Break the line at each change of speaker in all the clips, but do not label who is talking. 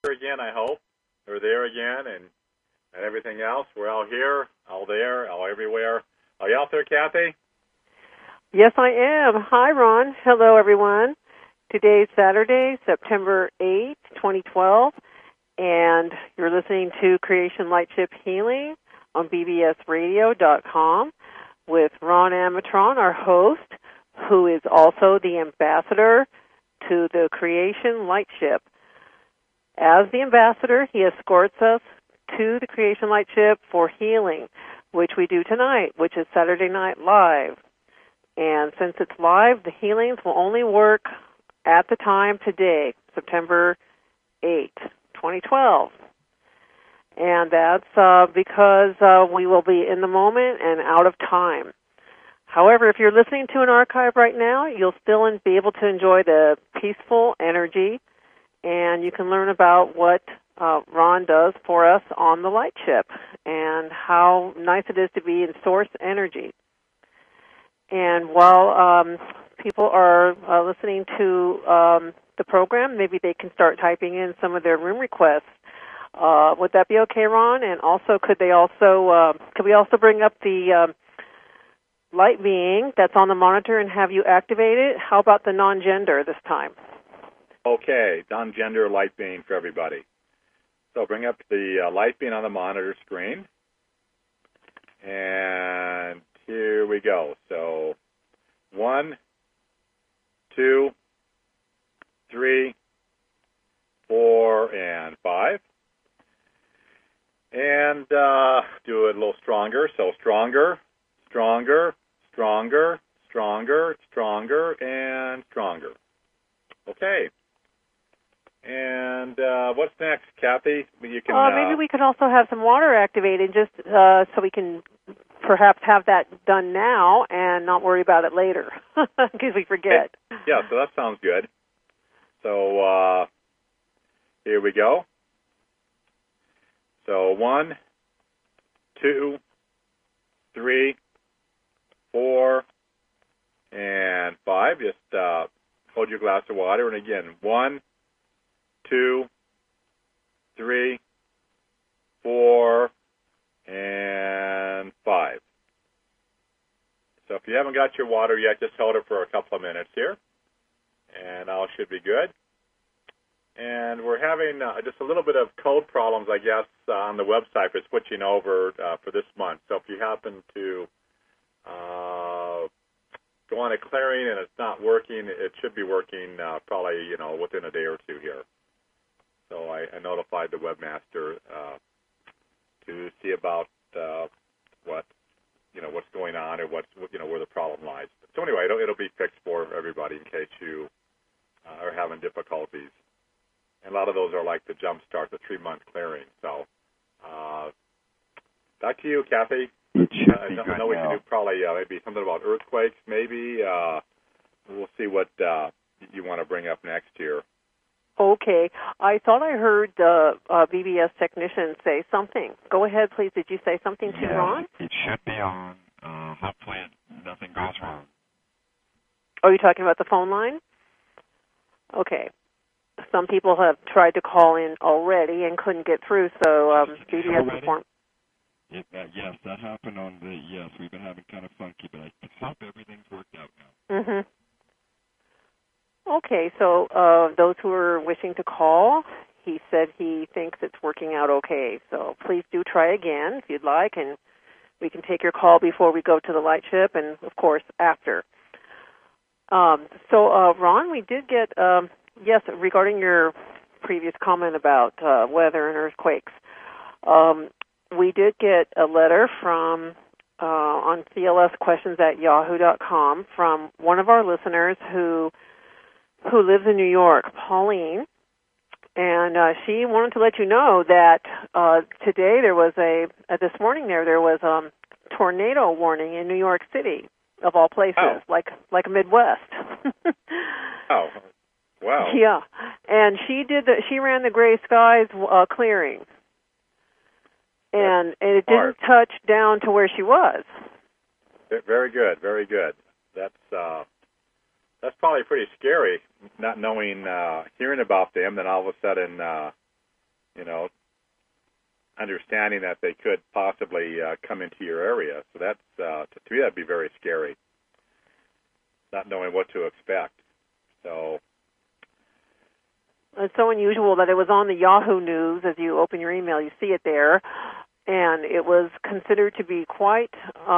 again, I hope. We're there again, and everything else. We're all here, all there, all everywhere. Are you out there, Kathy?
Yes, I am. Hi, Ron. Hello, everyone. Today's Saturday, September 8th, 2012, and you're listening to Creation Lightship Healing on bbsradio.com with Ron Amatron, our host, who is also the ambassador to the Creation Lightship. As the ambassador, he escorts us to the Creation Lightship for healing, which we do tonight, which is Saturday Night Live. And since it's live, the healings will only work at the time today, September 8th, 2012. And that's because we will be in the moment and out of time. However, if you're listening to an archive right now, you'll still be able to enjoy the peaceful energy, and you can learn about what Ron does for us on the Lightship and how nice it is to be in source energy. And while people are listening to the program, maybe they can start typing in some of their room requests. Would that be okay, Ron? And also, could we also bring up the light being that's on the monitor and have you activate it? How about the non-gender this time?
Okay, non-gender light being for everybody. So bring up the light being on the monitor screen. And here we go. So 1, 2, 3, 4, and 5. And do it a little stronger. So stronger, stronger, stronger, stronger, stronger, and stronger. Okay. And what's next, Kathy? You can.
Maybe we could also have some water activated, just so we can perhaps have that done now and not worry about it later, because we forget.
Yeah, so that sounds good. So here we go. So 1, 2, 3, 4, and 5. Just hold your glass of water, and again, 1, 2, 3, 4, and 5. So if you haven't got your water yet, just hold it for a couple of minutes here, and all should be good. And we're having just a little bit of code problems, I guess, on the website for switching over for this month. So if you happen to go on a clearing and it's not working, it should be working probably within a day or two here. So I notified the webmaster to see about what's going on or where the problem lies. So anyway, it'll be fixed for everybody in case you are having difficulties. And a lot of those are like the jump start, the 3-month clearing. So back to you, Kathy. I know we can do probably maybe something about earthquakes. Maybe we'll see what you want to bring up next here.
Okay. I thought I heard the BBS technician say something. Go ahead, please. Did you say something to Ron?
It should be on. Hopefully nothing goes wrong.
Are you talking about the phone line? Okay. Some people have tried to call in already and couldn't get through, so BBS informed.
Yes, that happened on the, yes, we've been having kind of funky, but I hope everything's worked out now.
Mm-hmm. Okay, so those who are wishing to call, he said he thinks it's working out okay. So please do try again if you'd like, and we can take your call before we go to the Lightship and, of course, after. Ron, we did get, yes, regarding your previous comment about weather and earthquakes, we did get a letter from on clsquestions@yahoo.com from one of our listeners who lives in New York, Pauline, and she wanted to let you know that today there was this morning there was tornado warning in New York City, of all places, like Midwest.
Oh, wow.
Yeah, and she ran the Gray Skies clearing, and it didn't touch down to where she was.
Very good, very good. That's probably pretty scary, not knowing, hearing about them, then all of a sudden understanding that they could possibly come into your area. So that's, to me, that'd be very scary, not knowing what to expect. So
it's so unusual that it was on the Yahoo News. As you open your email, you see it there, and it was considered to be quite,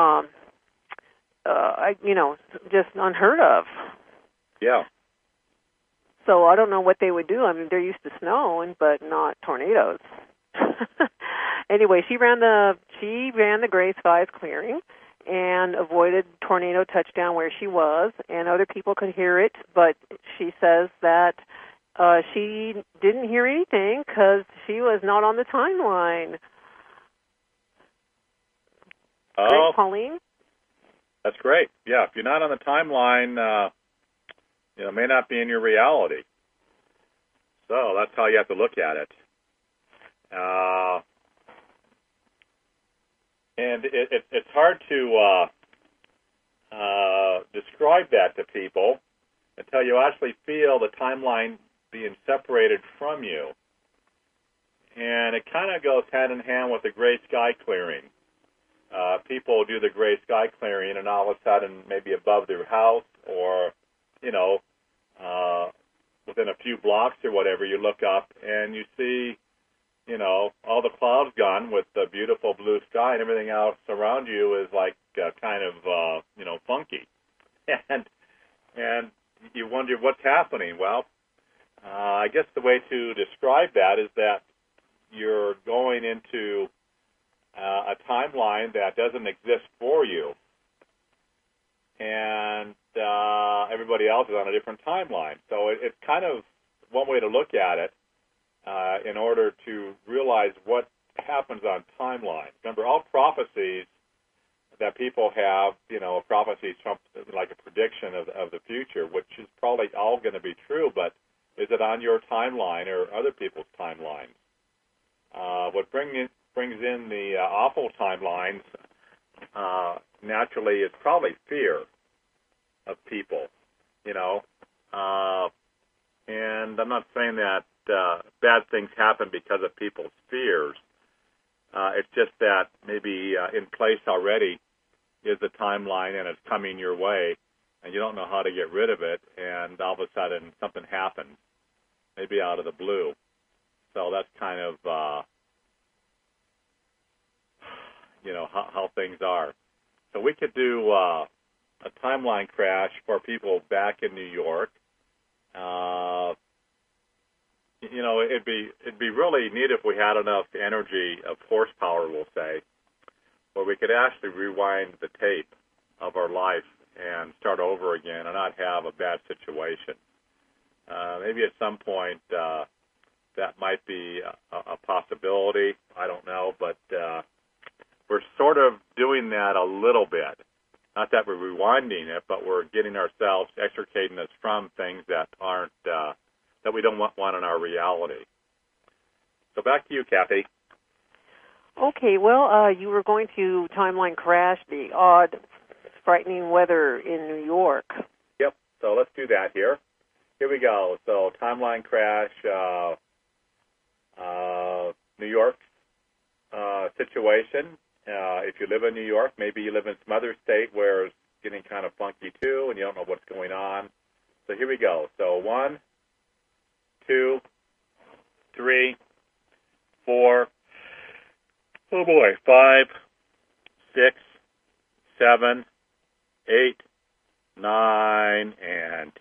just unheard of.
Yeah.
So I don't know what they would do. I mean, they're used to snowing, but not tornadoes. Anyway, she ran the Gray Skies clearing and avoided tornado touchdown where she was, and other people could hear it, but she says that she didn't hear anything because she was not on the timeline.
Oh,
great, Pauline.
That's great. Yeah, if you're not on the timeline, it may not be in your reality. So that's how you have to look at it. And it's hard to describe that to people until you actually feel the timeline being separated from you. And it kind of goes hand in hand with the gray sky clearing. People do the gray sky clearing, and all of a sudden, maybe above their house or, within a few blocks or whatever, you look up and you see, all the clouds gone with the beautiful blue sky, and everything else around you is like kind of, funky. And you wonder what's happening. Well, I guess the way to describe that is that you're going into a timeline that doesn't exist for you, and everybody else is on a different timeline. So it's kind of one way to look at it in order to realize what happens on timelines. Remember, all prophecies that people have, prophecies like a prediction of the future, which is probably all going to be true, but is it on your timeline or other people's timelines? What brings in the awful timelines naturally is probably fear of people, and I'm not saying that bad things happen because of people's fears. It's just that maybe in place already is the timeline and it's coming your way, and you don't know how to get rid of it, and all of a sudden something happens, maybe out of the blue. So that's kind of how things are. So we could do a timeline crash for people back in New York. It'd be really neat if we had enough energy of horsepower, we'll say, where we could actually rewind the tape of our life and start over again and not have a bad situation. Maybe at some point that might be a possibility. I don't know, but we're sort of doing that a little bit. Not that we're rewinding it, but we're getting ourselves, extricating us from things that aren't, that we don't want in our reality. So back to you, Kathy.
Okay, well, you were going to timeline crash the odd, frightening weather in New York.
Yep, so let's do that here. Here we go. So timeline crash, New York situation. If you live in New York, maybe you live in some other state where it's getting kind of funky too, and you don't know what's going on. So here we go. So 1, 2, 3, 4, oh boy, 5, 6, 7, 8, 9, and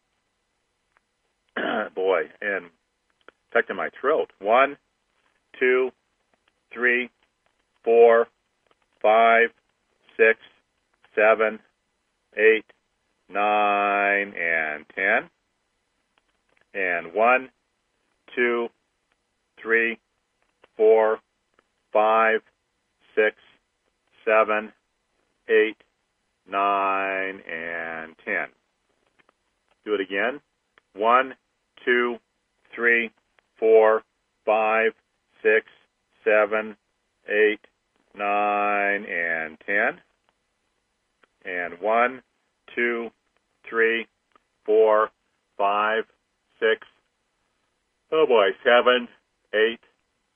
10. Boy, and affecting my throat. 1, 2, 3, 4, 5, 6, 7, 8, 9, and 10. And 1, 2, 3, 4, 5, 6, 7, 8, 9, and 10. Do it again. 1, 2, 3, 4, 5, 6, 7, 8, 9, and 10. And 1, 2, 3, 4, 5, 6, oh boy, 7, 8,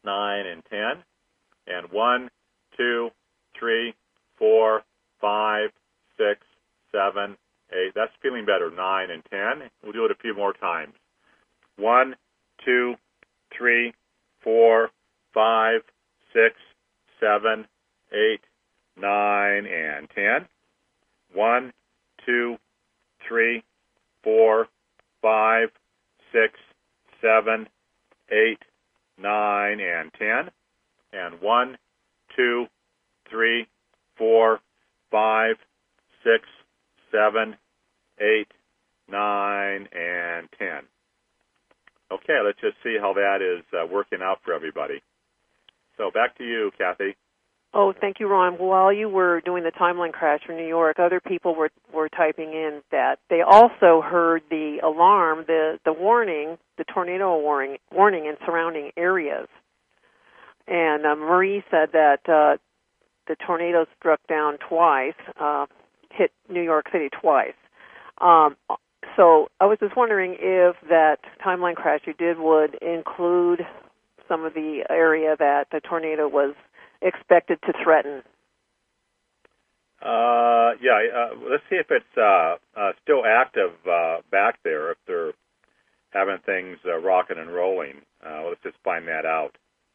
9, and 10. And 1, 2, 3, 4, 5, 6, 7, 8. That's feeling better. 9 and 10. We'll do it a few more times. 1, 2, 3, 4, 5, 6, 7, 8, 9, and 10. 1, 2, 3, 4, 5, 6, 7, 8, 9, and 10. And 1, 2, 3, 4, 5, 6, 7, 8, 9, and 10. Okay, let's just see how that is working out for everybody. So back to you, Kathy.
Oh, thank you, Ron. While you were doing the timeline crash for New York, other people were typing in that they also heard the alarm, the warning, the tornado warning in surrounding areas. And Marie said that the tornado struck down twice, hit New York City twice. So I was just wondering if that timeline crash you did would include some of the area that the tornado was expected to threaten.
Let's see if it's still active back there, if they're having things rocking and rolling. Let's just find that out.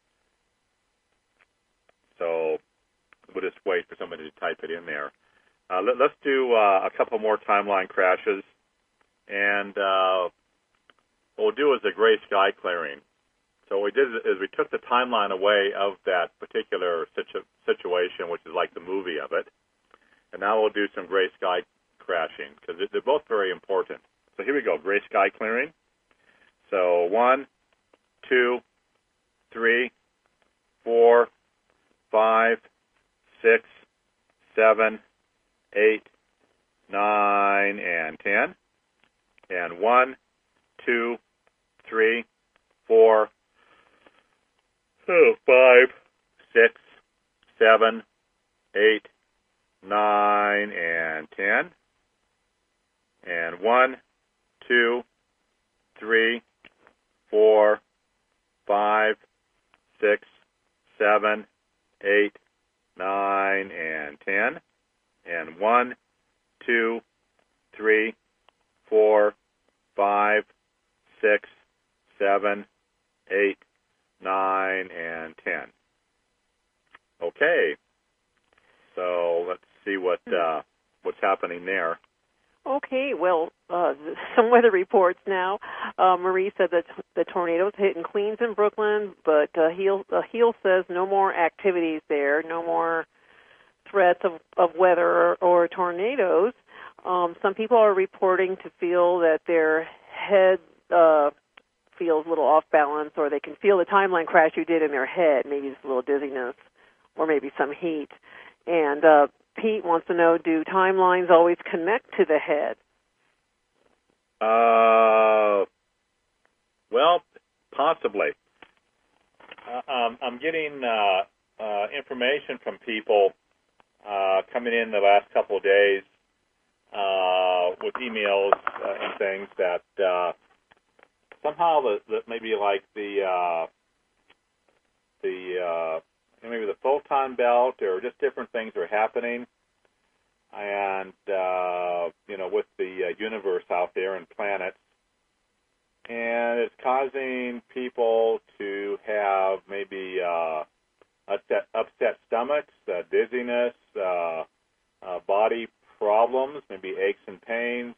So we'll just wait for somebody to type it in there. Let's do a couple more timeline crashes. And what we'll do is a gray sky clearing. So what we did is we took the timeline away of that particular situation, which is like the movie of it. And now we'll do some gray sky crashing, because they're both very important. So here we go, gray sky clearing. So 1, 2, 3, 4, 5, 6, 7, 8, 9, and 10. And 1, 2, 3, 4, 5, 6, 7, 8, 9, and 10. And 1, 2, 3, 4, 5, 6, 7, 8, 9, and 10. And 1, 2, 3, 4, 5, 6, 7, 8, 9, and 10. Okay. So let's see what's happening there.
Okay, well, some weather reports now. Marie said that the tornadoes hit in Queens and Brooklyn, but Heel says no more activities there, no more threats of weather or tornadoes. Some people are reporting to feel that their head feels a little off balance, or they can feel the timeline crash you did in their head, maybe just a little dizziness, or maybe some heat. And Pete wants to know, do timelines always connect to the head?
Well, possibly. I'm getting information from people coming in the last couple of days with emails and things that somehow maybe like maybe the photon belt or just different things are happening, and with the universe out there and planets, and it's causing people to have maybe upset stomachs, dizziness, body problems, maybe aches and pains,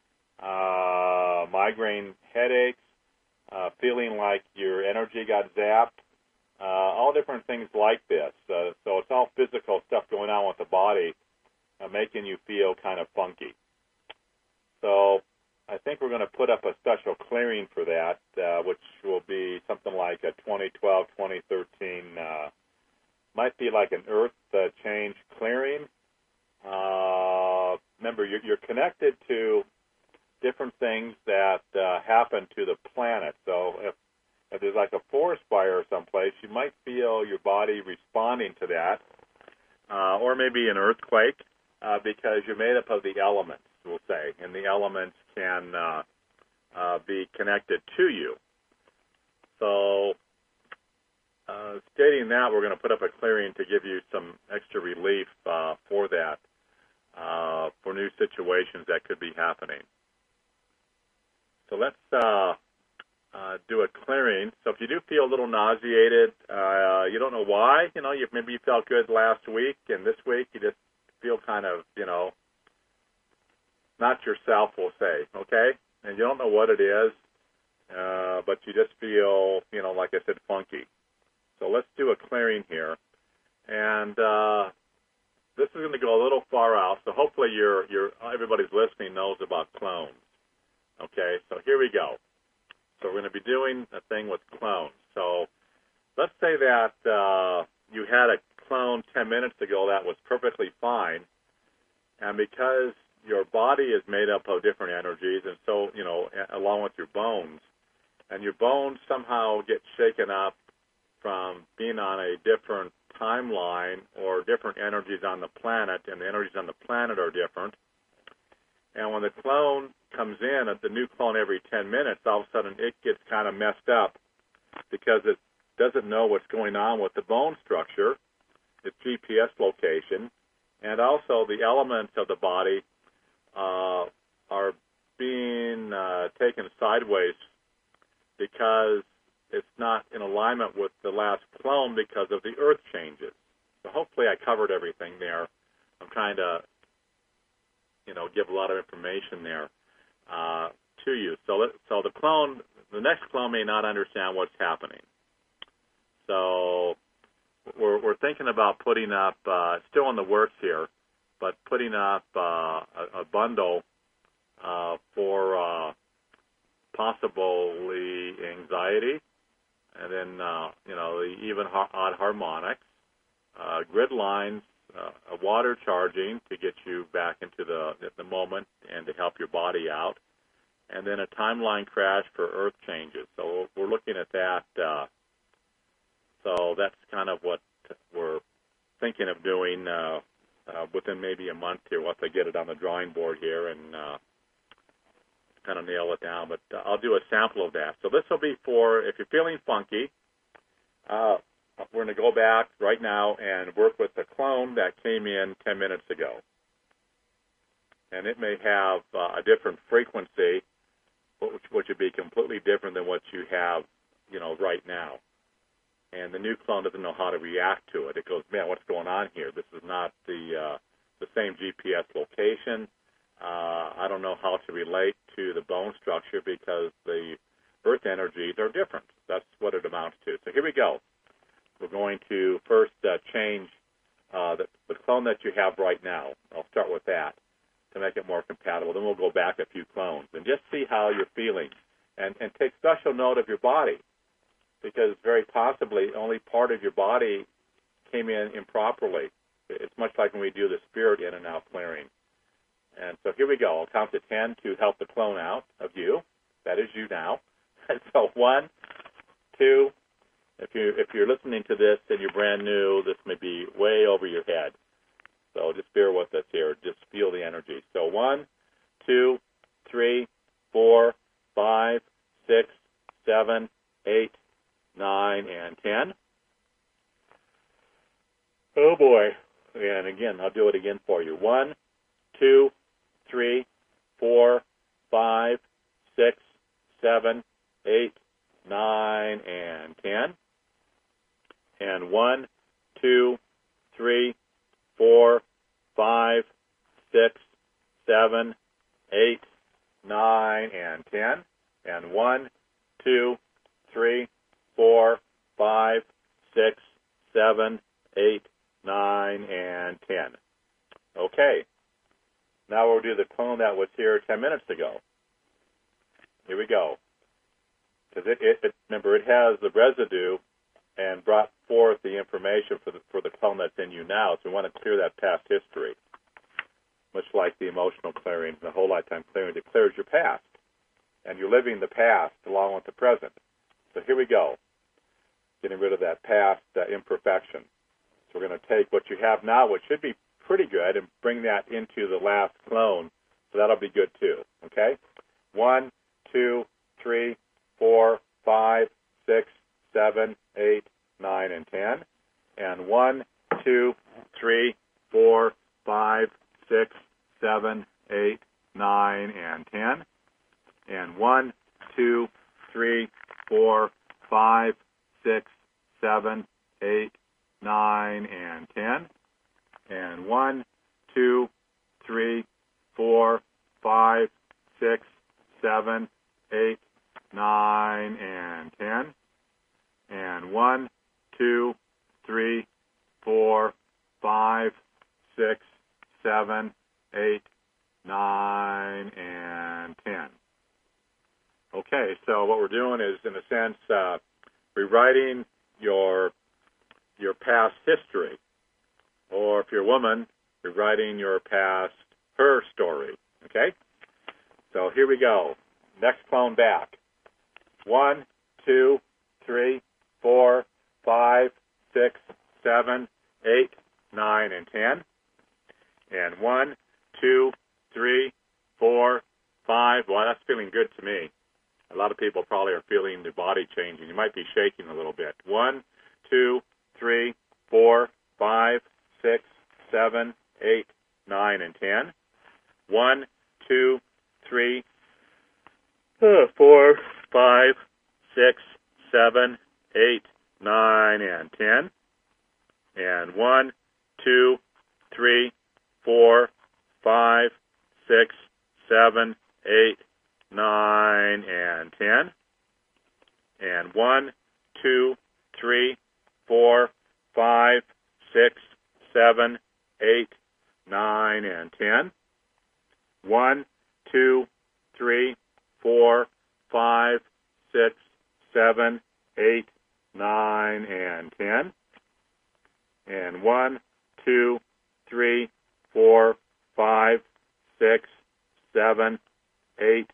migraine headaches, feeling like your energy got zapped, all different things like this. So it's all physical stuff going on with the body, making you feel kind of funky. So I think we're going to put up a special clearing for that, which will be something like a 2012, 2013, might be like an earth change clearing. Remember, you're connected to different things that happen to the planet. So if there's like a forest fire someplace, you might feel your body responding to that, or maybe an earthquake, because you're made up of the elements, we'll say, and the elements can be connected to you. So stating that, we're going to put up a clearing to give you some extra relief for that, for new situations that could be happening. So let's do a clearing. So if you do feel a little nauseated, you don't know why, maybe you felt good last week, and this week you just feel kind of, not yourself, we'll say, okay? And you don't know what it is, but you just feel, like I said, funky. So let's do a clearing here. And this is going to go a little far out, so hopefully everybody's listening knows about clones. Okay, so here we go. So we're going to be doing a thing with clones. So let's say that you had a clone 10 minutes ago that was perfectly fine, and because your body is made up of different energies, and so, along with your bones, and your bones somehow get shaken up from being on a different timeline or different energies on the planet, and the energies on the planet are different. And when the clone comes in, the new clone every 10 minutes, all of a sudden it gets kind of messed up because it doesn't know what's going on with the bone structure, its GPS location, and also the elements of the body are being taken sideways because it's not in alignment with the last clone because of the earth changes. So hopefully I covered everything there. I'm trying to, give a lot of information there to you. So the next clone may not understand what's happening. So we're thinking about putting up, still in the works here, but putting up a bundle for possibly anxiety, and then, the even odd harmonics, grid lines, water charging to get you back into the moment and to help your body out, and then a timeline crash for earth changes. So we're looking at that. So that's kind of what we're thinking of doing within maybe a month here once I get it on the drawing board here and kind of nail it down. But I'll do a sample of that. So this will be for if you're feeling funky. We're going to go back right now and work with the clone that came in 10 minutes ago. And it may have a different frequency, which would be completely different than what you have, right now. And the new clone doesn't know how to react to it. It goes, man, what's going on here? This is not the same GPS location. I don't know how to relate to the bone structure because the earth energies are different. That's what it amounts to. So here we go. We're going to first change the clone that you have right now. I'll start with that to make it more compatible. Then we'll go back a few clones and just see how you're feeling. And take special note of your body, because very possibly only part of your body came in improperly. It's much like when we do the spirit in and out clearing. And so here we go. I'll count to 10 to help the clone out of you. That is you now. And so 1, 2. If you're listening to this and you're brand new, this may be way over your head. So just bear with us here. Just feel the energy. So 1, 2, 3, 4, 5, 6, 7, 8, 9, and 10. Oh boy. And again, I'll do it again for you. 1, 2, 3, 4, 5, 6, 7, 8, 9, and 10. And 1, 2, 3, 4, 5, 6, 7, 8, 9, and 10. And 1, 2, 3, 4, 5, 6, 7, 8, 9, and 10. Okay. Now we'll do the clone that was here 10 minutes ago. Here we go. Because remember, it has the residue and brought forth the information for the clone that's in you now. So we want to clear that past history, much like the emotional clearing, the whole lifetime clearing. It clears your past, and you're living the past along with the present. So here we go, getting rid of that past imperfection. So we're going to take what you have now, which should be pretty good, and bring that into the last clone. So that'll be good too. Okay? 1, 2, 3, 4, 5, 6, 7, 8, 9, 4, 5, 6, 7, 8, 9, and 10. And 1, 2, 3, 4, 5, 6, 7, 8, 9, and 10. And 1, 2, 3, 4, 5, 6, 7, 8, 9, and 10. Okay, so what we're doing is, in a sense, rewriting your past history. Or if you're a woman, rewriting your past her story. Okay? So here we go. Next clone back. 1, 2, 3, 4, 5, 6, 7, 8, 9, and 10. And 1, 2, 3, 4, 5. Well, that's feeling good to me. A lot of people probably are feeling the body changing. You might be shaking a little bit. 1, 2, 3, 4, 5, 6, 7, 8, 9, and 10. 1, 2, 3, 4, 5, 6, 7, 8, 9, and 10. And 1, 2, 3, 4, 5, 6, 7, 8, 9, and 10. And 1, 2, 3, 4, 5, 6, 7, 8, 9, and 10. 1, 2, 3, 4, 5, 6, 7, 8, 9, and 10. And 1, 2, 3, 4, 5, 6, 7, 8,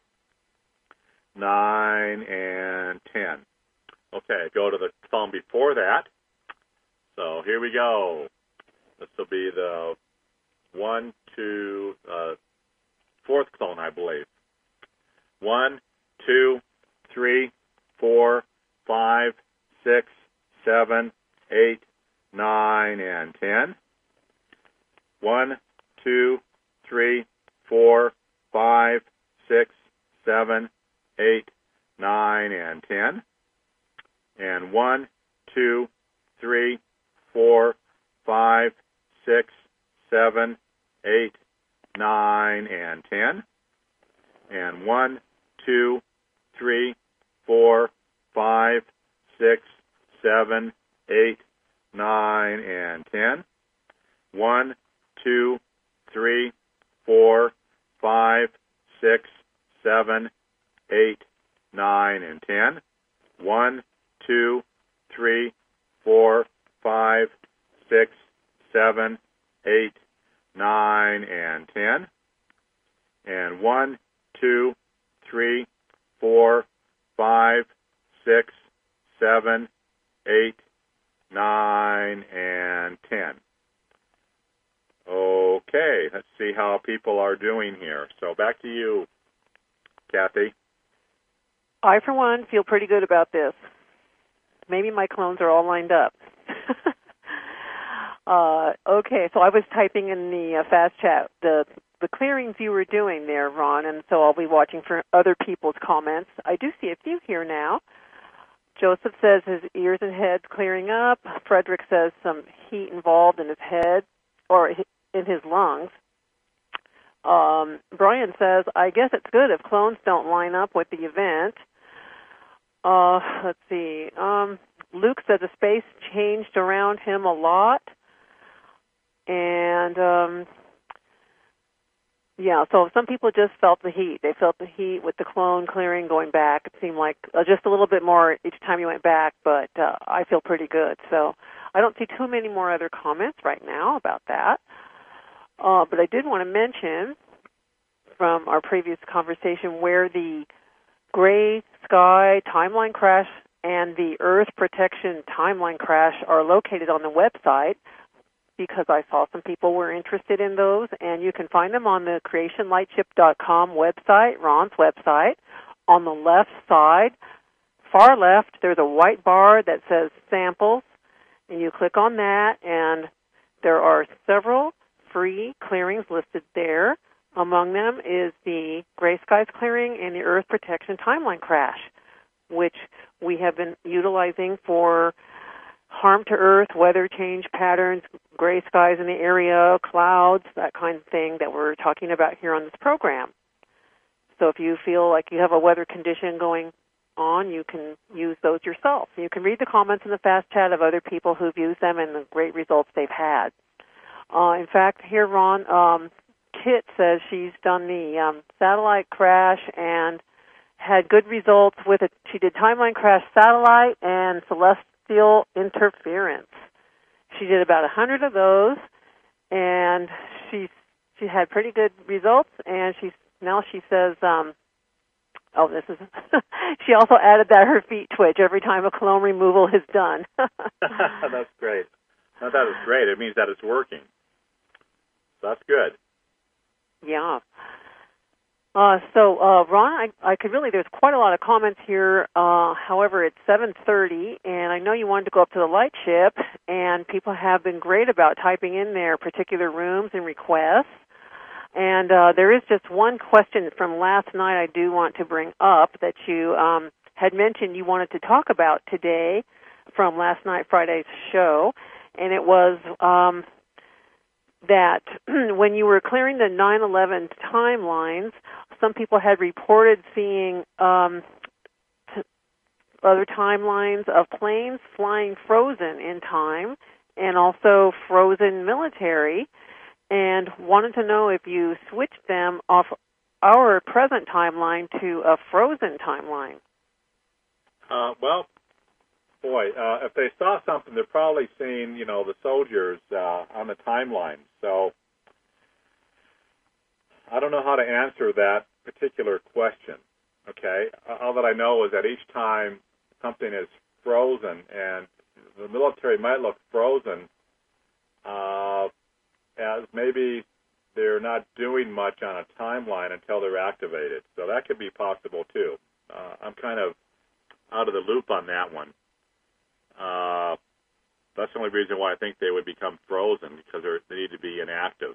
9, and 10. Okay, go to the phone before that. So here we go. This will be the 1, 2, fourth clone, I believe. 1, 2, 3, 4, 5, 6, 7, 8, 9, and 10. 1, 2, 3, 4, 5, 6, 7, 8, 9, and 10. And 1, 2, 3, 4, 5, 6, 7, 8, 9, and 10. And 1, 2, 3, 4, 5, 6, 7, 8, 9, and 10. 1, 2, 3, 4, 5, 6, 7, 8, 9, and 10. 1, 2, 3, 4, 5, 6, 7, 8, 9, and 10. And 1, 2, 3, 4, 5, 6, 7, 8, 9, and 10. Okay, let's see how people are doing here. So back to you, Kathy.
I, for one, feel pretty good about this. Maybe my clones are all lined up. Okay, so I was typing in the fast chat the clearings you were doing there, Ron, and so I'll be watching for other people's comments. I do see a few here now. Joseph says his ears and head clearing up. Frederick says some heat involved in his head or in his lungs. Brian says, I guess it's good if clones don't line up with the event. Let's see. Luke says the space changed around him a lot. And, yeah, so some people just felt the heat. They felt the heat with the clone clearing going back. It seemed like just a little bit more each time you went back, but I feel pretty good. So I don't see too many more other comments right now about that. But I did want to mention from our previous conversation where the gray sky timeline crash and the Earth protection timeline crash are located on the website, because I saw some people were interested in those, and you can find them on the creationlightship.com website, Ron's website. On the left side, far left, there's a white bar that says samples, and you click on that, and there are several free clearings listed there. Among them is the Gray Skies clearing and the Earth protection timeline crash, which we have been utilizing for harm to Earth, weather change patterns, gray skies in the area, clouds, that kind of thing that we're talking about here on this program. So if you feel like you have a weather condition going on, you can use those yourself. You can read the comments in the fast chat of other people who've used them and the great results they've had. In fact, here, Ron, Kit says she's done the satellite crash and had good results with it. She did timeline crash satellite and celestial interference. She did about 100 of those, and she had pretty good results. And she says, this is. She also added that her feet twitch every time a cologne removal is done.
That's great. No, that is great. It means that it's working. So that's good.
Yeah. Ron, I could really, there's quite a lot of comments here. However, it's 7:30, and I know you wanted to go up to the light ship, and people have been great about typing in their particular rooms and requests. And there is just one question from last night I do want to bring up that you had mentioned you wanted to talk about today from last night, Friday's show, and it was that when you were clearing the 9/11 timelines, some people had reported seeing other timelines of planes flying frozen in time and also frozen military, and wanted to know if you switched them off our present timeline to a frozen timeline.
If they saw something, they're probably seeing, the soldiers on the timeline. So I don't know how to answer that particular question, okay? All that I know is that each time something is frozen, and the military might look frozen as maybe they're not doing much on a timeline until they're activated. So that could be possible, too. I'm kind of out of the loop on that one. That's the only reason why I think they would become frozen, because they need to be inactive.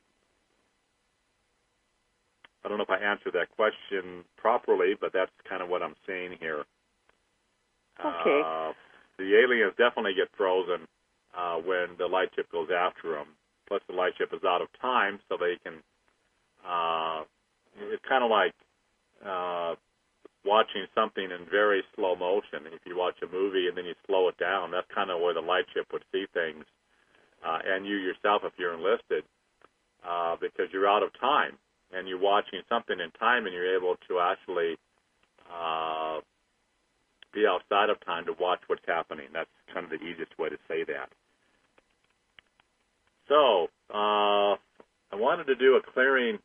I don't know if I answered that question properly, but that's kind of what I'm seeing here.
Okay.
The aliens definitely get frozen when the light ship goes after them. Plus, the light ship is out of time, so they can. It's kind of like watching something in very slow motion. If you watch a movie and then you slow it down, that's kind of where the light ship would see things, and you yourself, if you're enlisted, because you're out of time and you're watching something in time, and you're able to actually be outside of time to watch what's happening. That's kind of the easiest way to say that. So I wanted to do a clearing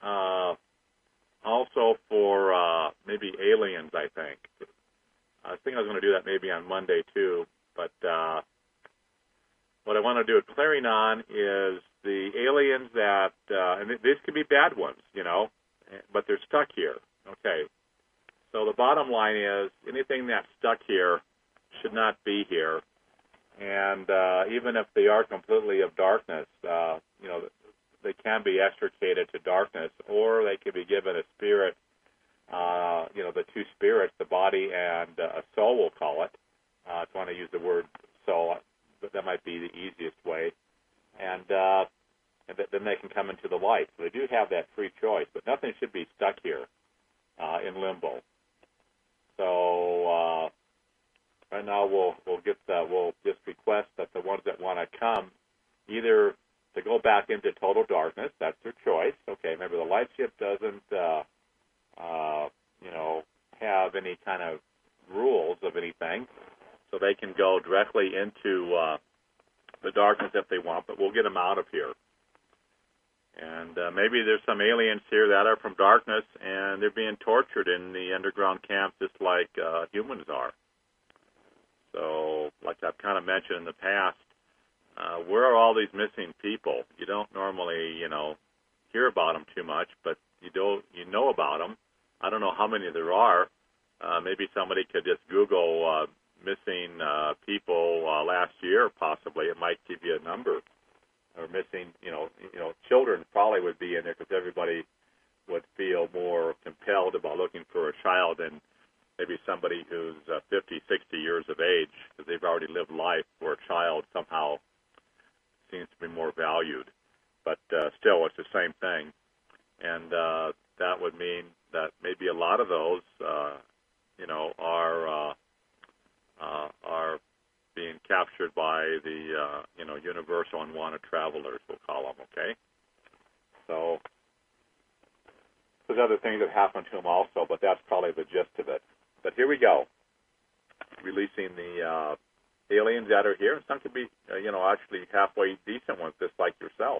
also for maybe aliens, I think. I think I was going to do that maybe on Monday, too. But what I want to do a clearing on is the aliens that, and these could be bad ones, but they're stuck here. Okay. So the bottom line is anything that's stuck here should not be here. And even if they are completely of darkness, they can be extricated to darkness, or they can be given a spirit, the two spirits, the body and a soul, we'll call it. I want to use the word soul, but that might be the easiest way. And then they can come into the light. So they do have that free choice, but nothing should be stuck here in limbo. So right now we'll just request that the ones that want to come either to go back into total darkness, that's their choice. Okay, remember the light ship doesn't have any kind of rules of anything, so they can go directly into the darkness if they want, but we'll get them out of here. And maybe there's some aliens here that are from darkness, and they're being tortured in the underground camps just like humans are. So, like I've kind of mentioned in the past, where are all these missing people? You don't normally, hear about them too much, but you know about them. I don't know how many there are. Maybe somebody could just Google missing people last year, possibly. It might give you a number. Or missing, children probably would be in there because everybody would feel more compelled about looking for a child than maybe somebody who's 50 60 years of age because they've already lived life, where a child somehow seems to be more valued. But still, it's the same thing. And that would mean that maybe a lot of those, are being captured by the, universal unwanted travelers, we'll call them, okay? So there's other things that happen to them also, but that's probably the gist of it. But here we go. Releasing the aliens that are here. And some could be, actually halfway decent ones, just like yourself,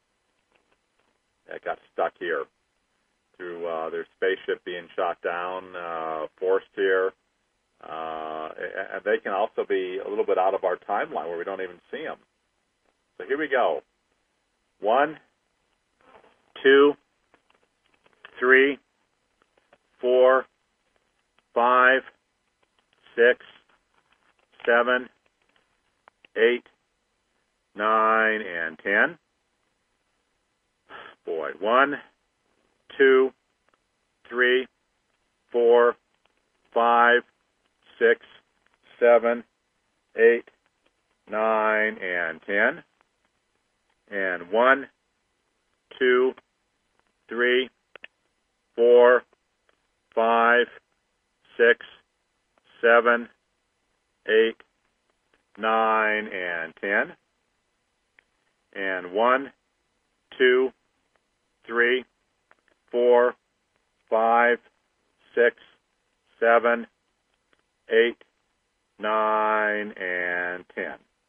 that got stuck here through their spaceship being shot down, forced here. And they can also be a little bit out of our timeline where we don't even see them. So here we go. 1, 2, 3, 4, 5, 6, 7, 8, 9, and 10. Boy, 1, 2, 3, 4, 5, 6, 7, 8, 9, and 10. And 1, 2, 3, 4, 5, 6, 7, 8, 9, and 10. And 1, 2, 3, 4, 5, 6, 7, 8, 9, and 10.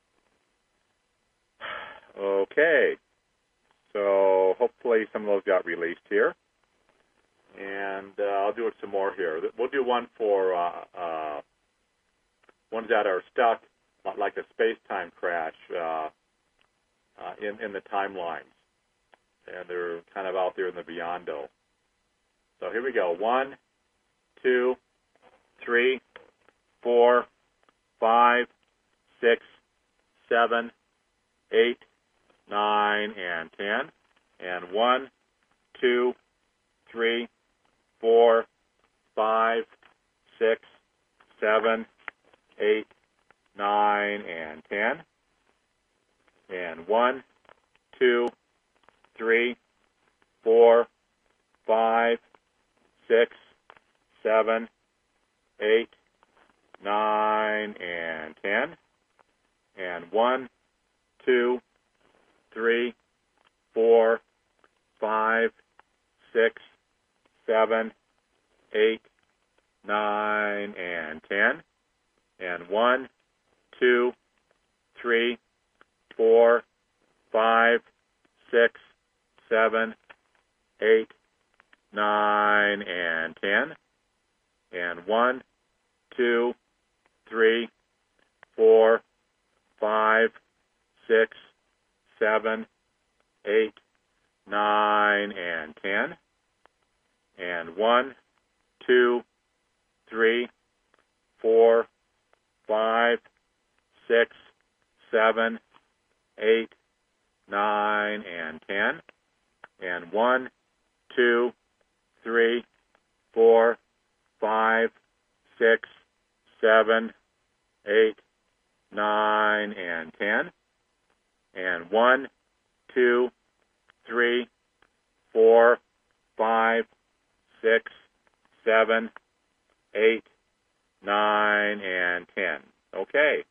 Okay. So hopefully some of those got released here. And I'll do it some more here. We'll do one for ones that are stuck, like a space-time crash in the timelines. And they're kind of out there in the beyond-o. So here we go. 1, 2, 3, 4, 5, 6, 7, 8, 9, and 10. And 1, 2, 3, 4, 5, 6, 7, 8, 9, and 10. And 1, 2, 3, 4, 5, 6, 7, 8, 9, and 10. And 1, 2, 3, 4, 5, 6, 7, 8, 9, and 10. And 1, 2, 3, 4, 5, 6, 7, 8, 9, and 10. And 1, 2, 3, 4, 5, 6, 7, 8, 9, and 10. And 1, 2, 3, 4, 5, 6, 7, 8, 9, and 10. And 1, 2, 3, 4, 5, 6, 7, 8, 9, and 10. And 1, 2, 3, 4, 5, 6, 7, 8, 9, and 10. Okay.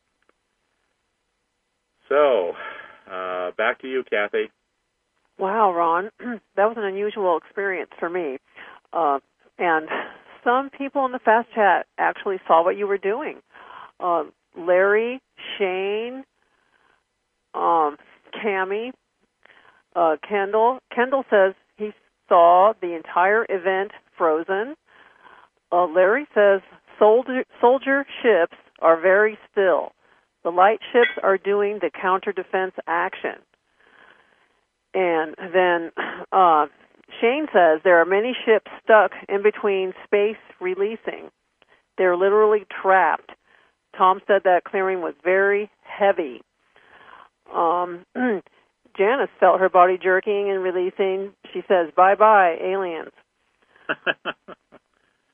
So, back to you, Kathy.
Wow, Ron, that was an unusual experience for me. And some people in the Fast Chat actually saw what you were doing. Larry, Shane, Cammie, Kendall. Kendall says he saw the entire event frozen. Larry says soldier ships are very still. The light ships are doing the counter-defense action. And then Shane says there are many ships stuck in between space releasing. They're literally trapped. Tom said that clearing was very heavy. Janice felt her body jerking and releasing. She says, bye-bye, aliens.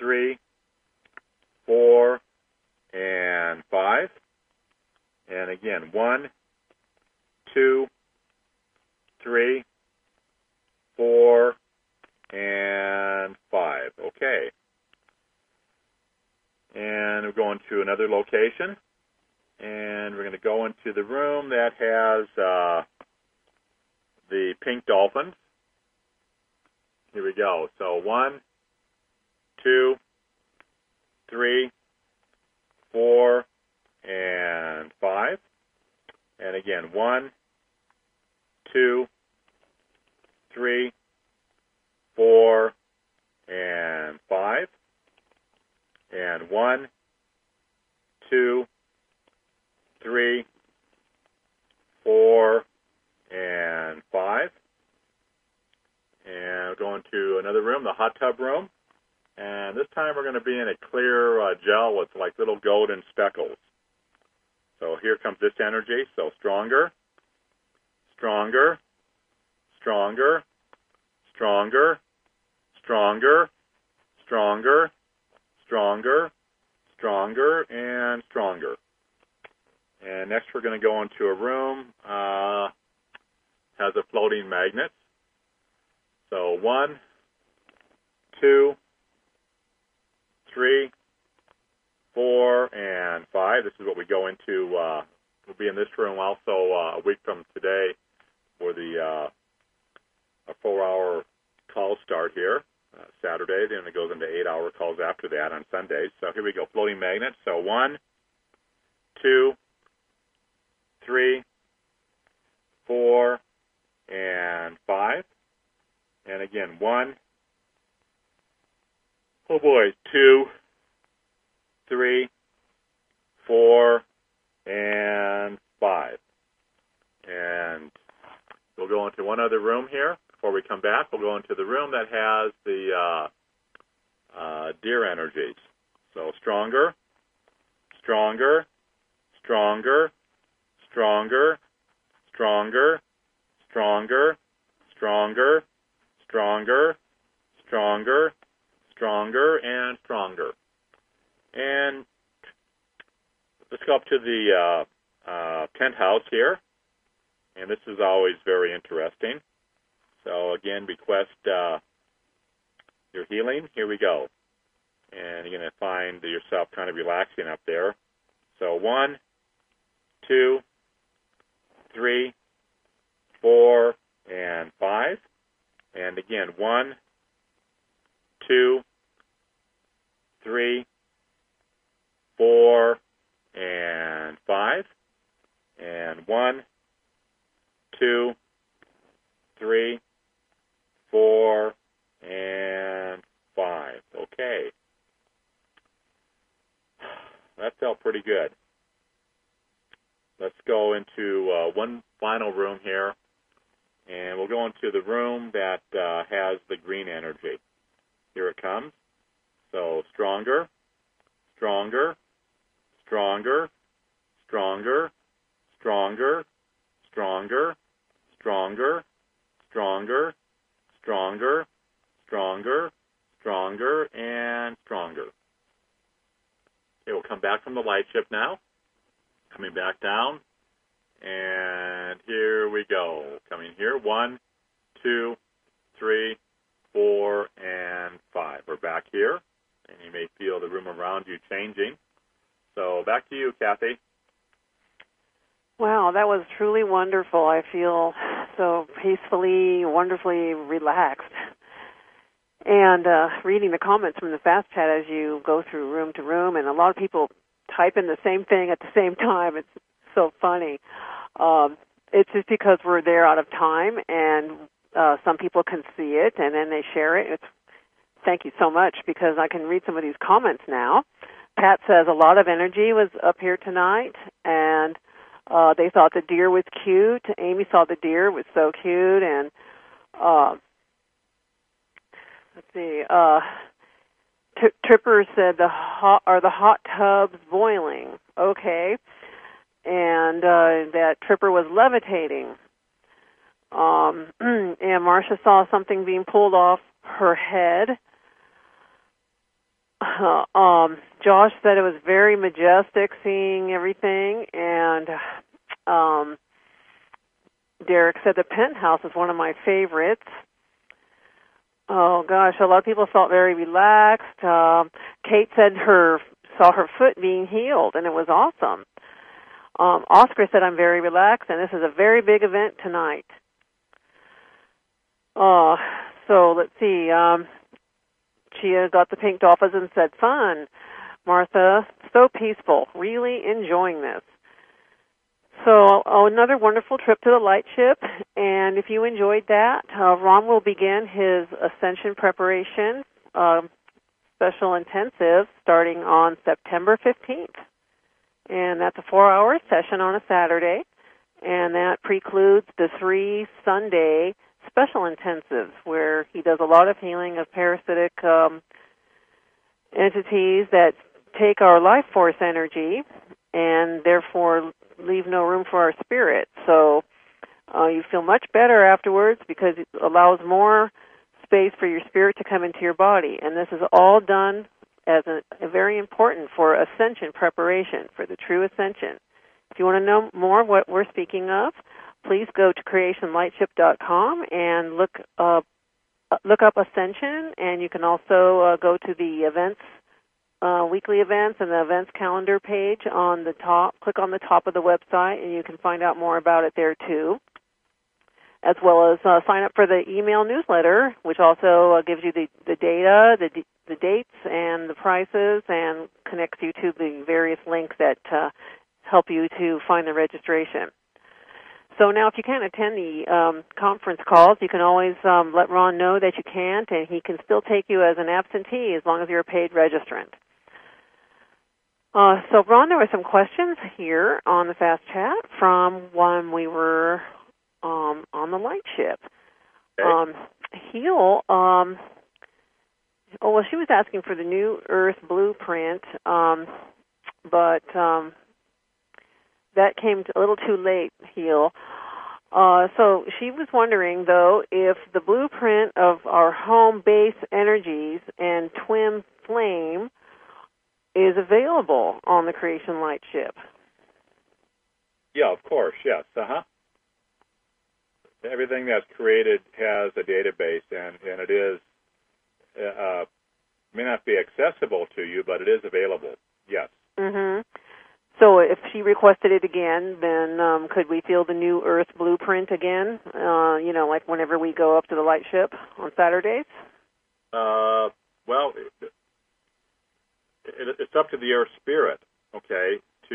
3, 4, and 5. And again, 1, 2, 3, 4, and 5. Okay. And we're going to another location. And we're going to go into the room that has the pink dolphins. Here we go. So 1, 2, 3, 4, and 5. And again, 1, 2, 3, 4, and 5. And 1, 2, 3, 4, and 5. And we're going to another room, the hot tub room. And this time we're going to be in a clear gel with like little golden speckles. So here comes this energy. So stronger, stronger, stronger, stronger, stronger, stronger, stronger, stronger, and stronger. And next we're going to go into a room has a floating magnet. So 1, 2, 3, 4, and 5. This is what we go into. We'll be in this room also a week from today for the a 4-hour call start here, Saturday. Then it goes into 8-hour calls after that on Sundays. So here we go, floating magnets. So 1, 2, 3, 4, and 5. And again, 1, 2, 3, 4, and 5. And we'll go into one other room here. Before we come back, we'll go into the room that has the deer energies. So stronger, stronger, stronger, stronger, stronger, stronger, stronger, stronger, stronger, stronger, and stronger. And let's go up to the penthouse here. And this is always very interesting. So again, request your healing. Here we go. And you're going to find yourself kind of relaxing up there. So 1, 2, 3, 4, and 5. And again, 1, 2, 3, 4, and 5. And 1, 2, 3, 4, and 5. Okay. That felt pretty good. Let's go into one final room here, and we'll go into the room that has the green energy. Here it comes. So stronger, stronger, stronger, stronger, stronger, stronger, stronger, stronger, stronger, stronger, stronger, and stronger. Okay, we'll come back from the light shift now. Coming back down. And here we go. Coming here. 1, 2, 3, 4, and 5. We're back here. And you may feel the room around you changing. So back to you, Kathy.
Wow, that was truly wonderful. I feel so peacefully, wonderfully relaxed. And reading the comments from the fast chat as you go through room to room, and a lot of people type in the same thing at the same time. It's so funny. It's just because we're there out of time, and some people can see it, and then they share it. Thank you so much, because I can read some of these comments now. Pat says a lot of energy was up here tonight, and they thought the deer was cute. Amy thought the deer was so cute, and let's see. Tripper said are the hot tubs boiling? Okay, and that Tripper was levitating. And Marcia saw something being pulled off her head. Josh said it was very majestic seeing everything, and Derek said the penthouse is one of my favorites. Oh gosh, a lot of people felt very relaxed. Kate said saw her foot being healed, and it was awesome. Oscar said I'm very relaxed, and this is a very big event tonight. So let's see. Chia got the pink dolphins and said fun. Martha, so peaceful, really enjoying this. So another wonderful trip to the Lightship, and if you enjoyed that, Ron will begin his Ascension preparation special intensive starting on September 15th. And that's a 4-hour session on a Saturday, and that precludes the 3 Sunday special intensives where he does a lot of healing of parasitic entities that take our life force energy and therefore leave no room for our spirit. So you feel much better afterwards because it allows more space for your spirit to come into your body. And this is all done as a very important for ascension preparation, for the true ascension. If you want to know more of what we're speaking of, please go to creationlightship.com and look up Ascension, and you can also go to the events, weekly events, and the events calendar page on the top. Click on the top of the website, and you can find out more about it there too, as well as sign up for the email newsletter, which also gives you the data, the dates, and the prices, and connects you to the various links that help you to find the registration. So now if you can't attend the conference calls, you can always let Ron know that you can't, and he can still take you as an absentee as long as you're a paid registrant. So, Ron, there were some questions here on the Fast Chat from when we were on the Lightship.
Okay.
She was asking for the New Earth blueprint, but that came a little too late, Heal. So she was wondering, though, if the blueprint of our home base energies and twin flame is available on the Creation Lightship.
Yeah, of course, yes. Everything that's created has a database, and it is may not be accessible to you, but it is available. Yes.
Mm-hmm. So if she requested it again, then could we feel the New Earth blueprint again? Like whenever we go up to the Lightship on Saturdays?
Well, it's up to the Earth Spirit, okay,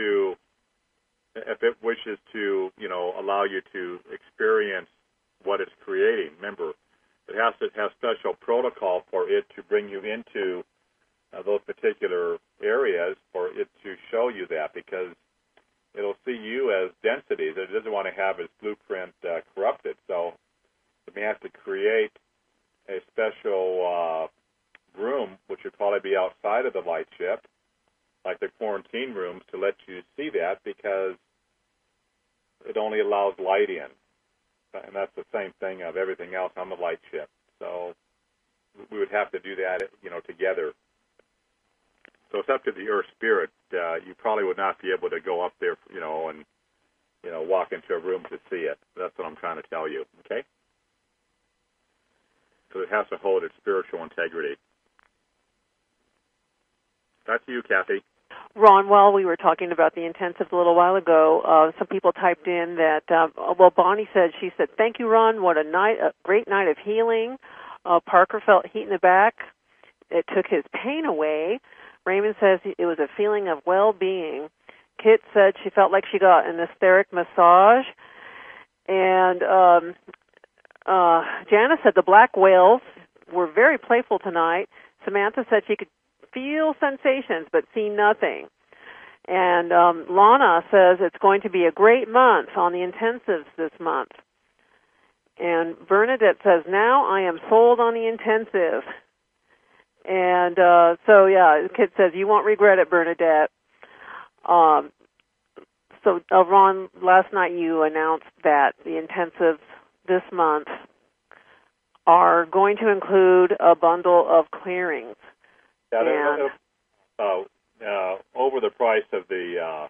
if it wishes to, allow you to experience what it's creating. Remember, it has to have special protocol for it to bring you into those particular areas, for it to show you that, because it'll see you as densities. It doesn't want to have its blueprint corrupted. So it may have to create a special room, which would probably be outside of the Lightship, like the quarantine rooms, to let you see that, because it only allows light in. And that's the same thing of everything else on the Lightship. So we would have to do that, together. So it's up to the Earth Spirit. You probably would not be able to go up there, and walk into a room to see it. That's what I'm trying to tell you, okay? So it has to hold its spiritual integrity. Back to you, Kathy.
Ron, while we were talking about the intensives a little while ago, some people typed in that, Bonnie said, thank you, Ron, what a great night of healing. Parker felt heat in the back. It took his pain away. Raymond says it was a feeling of well-being. Kit said she felt like she got an etheric massage. And Janice said the black whales were very playful tonight. Samantha said she could feel sensations but see nothing. And Lana says it's going to be a great month on the intensives this month. And Bernadette says, now I am sold on the intensive. And the kid says, you won't regret it, Bernadette. Ron, last night you announced that the intensives this month are going to include a bundle of clearings.
Yeah, over the price of the.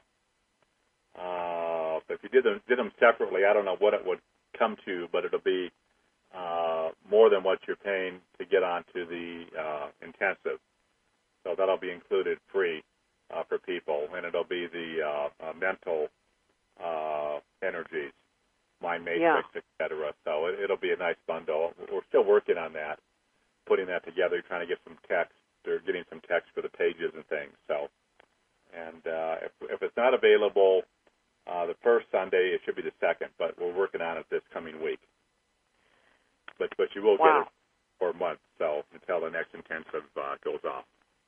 If you did them separately, I don't know what it would come to, but it'll be more than what you're paying to get onto the intensive. So that'll be included free for people, and it'll be the mental energies, mind matrix, etc. So it'll be a nice bundle. We're still working on that, putting that together, trying to get some text or getting some text for the pages and things. So, and if it's not available the first Sunday, it should be the second, but we're working on it this coming week. But you will get it for a month, so until the next intensive goes off.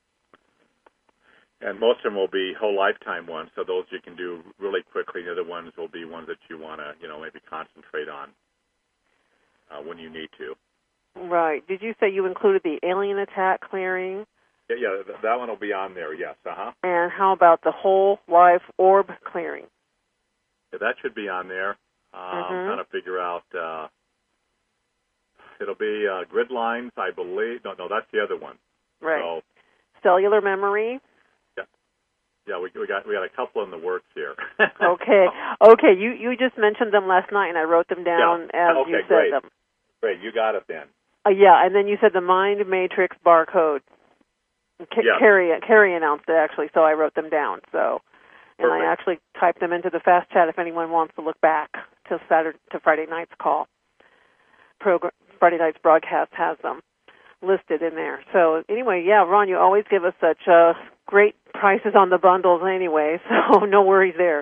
And most of them will be whole lifetime ones, so those you can do really quickly. The other ones will be ones that you want to, maybe concentrate on when you need to.
Right. Did you say you included the alien attack clearing?
Yeah, that one will be on there, yes.
And how about the whole life orb clearing?
Yeah, that should be on there. I'm trying to figure out. It'll be grid lines, I believe. No, that's the other one.
Right.
So,
cellular memory.
Yeah, we got a couple in the works here.
Okay. You just mentioned them last night, and I wrote them down as you said them.
Great, you got it then.
Yeah, and then you said the mind matrix barcode. Carrie announced it actually, so I wrote them down. So, and I actually typed them into the fast chat if anyone wants to look back to Friday night's call. Friday night's broadcast has them listed in there. So anyway, Ron, you always give us such great prices on the bundles anyway, so no worries there.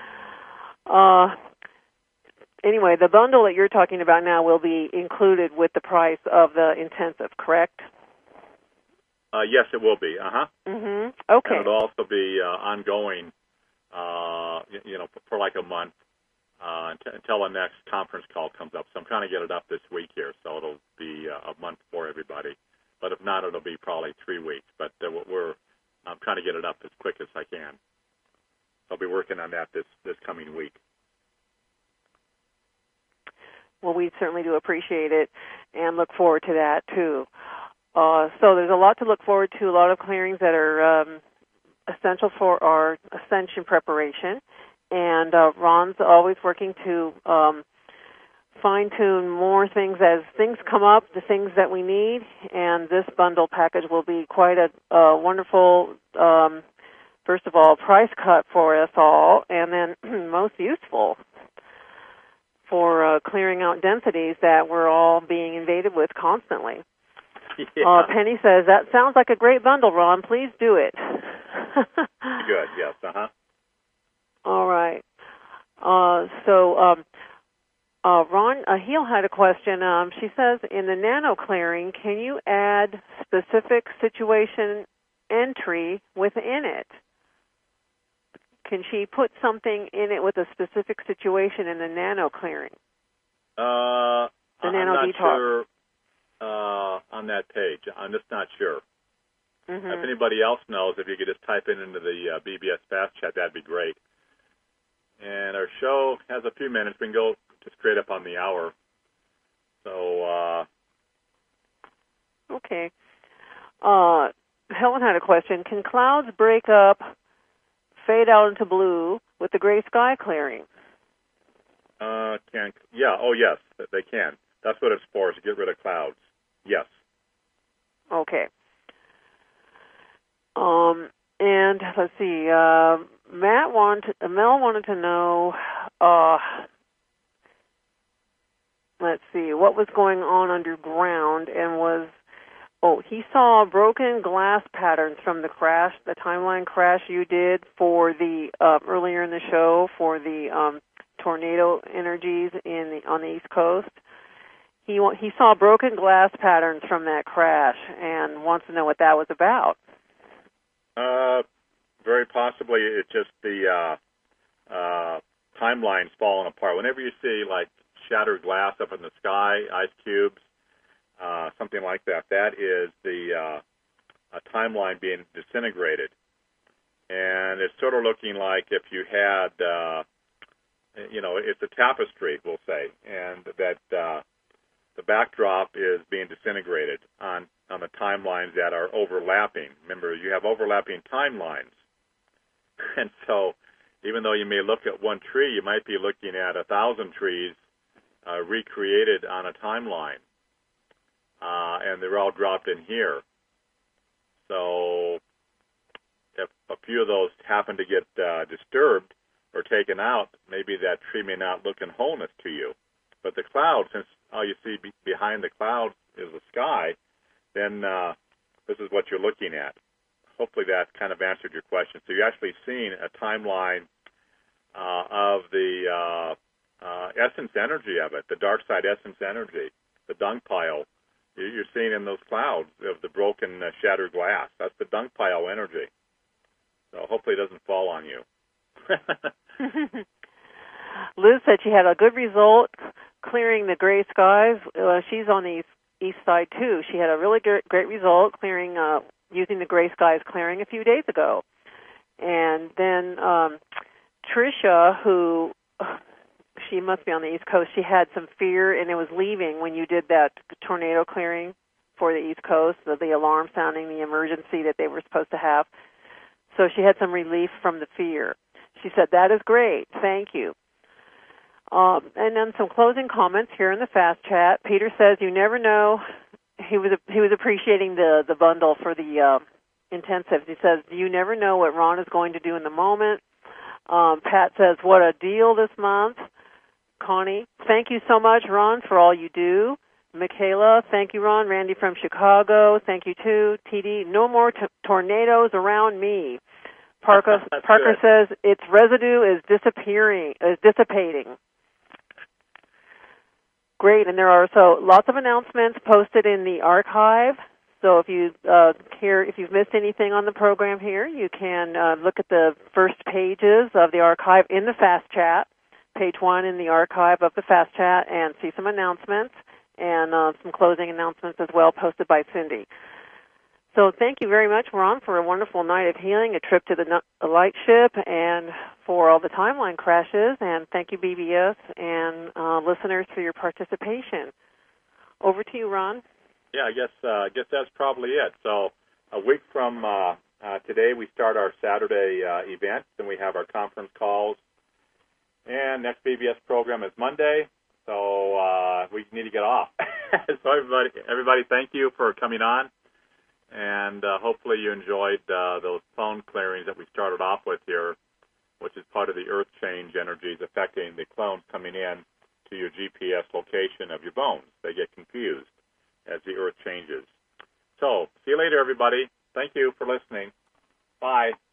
Anyway, the bundle that you're talking about now will be included with the price of the intensive, correct?
Yes, it will be.
Okay.
And it'll also be ongoing, for like a month until the next conference call comes up. So I'm trying to get it up this week here, so it'll be a month for everybody. But if not, it'll be probably 3 weeks. But I'm trying to get it up as quick as I can. I'll be working on that this coming week.
Well, we certainly do appreciate it and look forward to that, too. So there's a lot to look forward to, a lot of clearings that are essential for our ascension preparation. And Ron's always working to fine-tune more things as things come up, the things that we need. And this bundle package will be quite a wonderful, first of all, price cut for us all, and then most useful for clearing out densities that we're all being invaded with constantly.
Yeah.
Penny says, that sounds like a great bundle, Ron. Please do it.
Good, yes,
All right. Ron Heel had a question. She says, in the nano clearing, can you add specific situation entry within it? Can she put something in it with a specific situation in the nano clearing?
I'm
nano
not
detox.
sure on that page. I'm just not sure.
Mm-hmm.
If anybody else knows, if you could just type it into the BBS Fast Chat, that'd be great. And our show has a few minutes. We can go just straight up on the hour. So,
okay. Helen had a question. Can clouds break up, fade out into blue with the gray sky clearing?
Yes, they can. That's what it's for, is to get rid of clouds. Yes.
Okay. And let's see, Mel wanted to know, let's see, what was going on underground, and he saw broken glass patterns from the timeline crash you did for the, earlier in the show for the tornado energies on the East Coast. He saw broken glass patterns from that crash and wants to know what that was about.
Very possibly it's just the timeline's falling apart. Whenever you see, like, shattered glass up in the sky, ice cubes, something like that, that is the timeline being disintegrated. And it's sort of looking like if you had, it's a tapestry, we'll say, and that the backdrop is being disintegrated on the timelines that are overlapping. Remember, you have overlapping timelines. And so even though you may look at one tree, you might be looking at 1,000 trees recreated on a timeline. And they're all dropped in here. So if a few of those happen to get disturbed or taken out, maybe that tree may not look in wholeness to you. But the clouds, since all you see behind the clouds is the sky, then this is what you're looking at. Hopefully that kind of answered your question. So you're actually seeing a timeline of the essence energy of it, the dark side essence energy, the dung pile. You're seeing in those clouds of the broken, shattered glass. That's the dung pile energy. So hopefully it doesn't fall on you.
Liz said she had a good result clearing the gray skies. She's on the east side, too. She had a really great result clearing, using the gray skies clearing a few days ago. And then Tricia, who... she must be on the East Coast. She had some fear, and it was leaving when you did that tornado clearing for the East Coast, the alarm sounding, the emergency that they were supposed to have. So she had some relief from the fear. She said, that is great. Thank you. And then some closing comments here in the fast chat. Peter says, you never know. He was appreciating the bundle for the intensives. He says, you never know what Ron is going to do in the moment. Pat says, what a deal this month. Connie, thank you so much, Ron, for all you do. Michaela, thank you, Ron. Randy from Chicago, thank you, too. TD, no more tornadoes around me. Parker says, its residue is dissipating. Great, and there are also lots of announcements posted in the archive. So if you if you've missed anything on the program here, you can look at the first pages of the archive in the Fast Chat, page 1 in the archive of the Fast Chat, and see some announcements and some closing announcements as well posted by Cindy. So thank you very much, Ron, for a wonderful night of healing, a trip to the light ship, and for all the timeline crashes. And thank you, BBS, and listeners for your participation. Over to you, Ron.
Yeah, I guess that's probably it. So a week from today, we start our Saturday event, and we have our conference calls. And next BBS program is Monday, so we need to get off. So everybody, thank you for coming on, and hopefully you enjoyed those phone clearings that we started off with here, which is part of the earth change energies affecting the clones coming in to your GPS location of your bones. They get confused as the earth changes. So, see you later, everybody. Thank you for listening. Bye.